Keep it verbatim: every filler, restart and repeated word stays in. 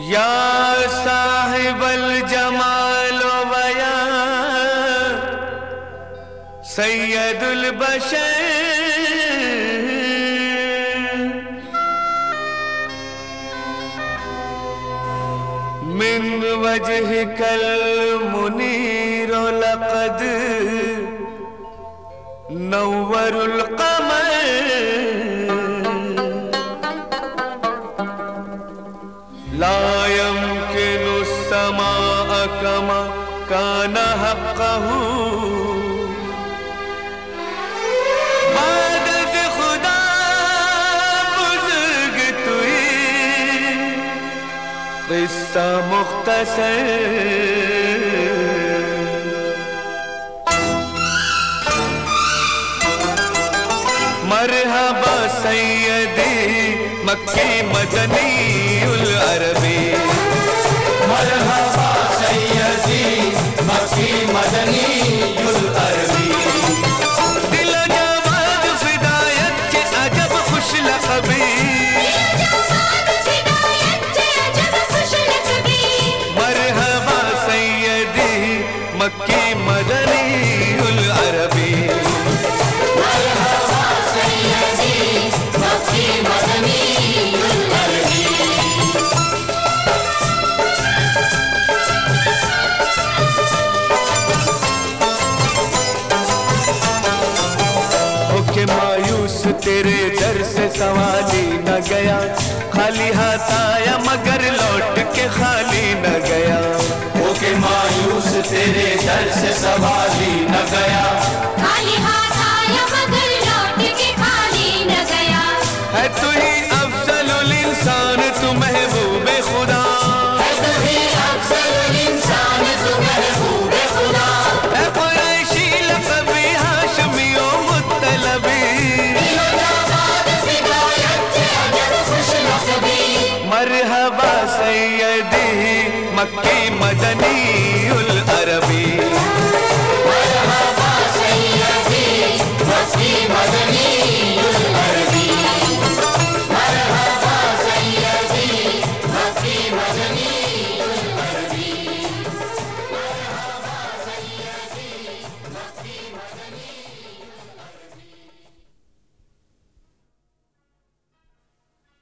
या साहिबल जमाल वया सैयदुल बशर मिन वजहिकल मुनीर लक़द नव्वरुल क़मर ला यम्किनु समाअ कमा काना हक़्क़हु मदद खुदा बुज़ुर्ग तुई क़िस्सा मुख़्तसर। मरहबा सैयदी मक्की मदनी उल अरबी, मरहबा सैयदी मक्की मदनी उल अरबी। दिल जवाद फिदायत के अजब खुश लक़बी, मरहबा सैयदी मक्की मदनी उल अरबी। मरहबा सैयदी मक्की मदनी उल अरबी। होके मायूस तेरे दर से सवाली न गया, खाली हाथ आया मगर लौट के खाली न गया। होके मायूस तेरे दर से सवाली न गया, खाली हाथ आया मगर लौट के खाली न गया। है तू ही अफजलुल इंसान तू महबूबे खुदा, है तू ही अफजलुल इंसान तू महबूबे खुदा। है कुरैशी लक़बी हाशमी ओ मुत्तलबी, दिलो जवाद फिदायत के अजब खुश लक़बी। मरहबा सैयदी मक्की मदनी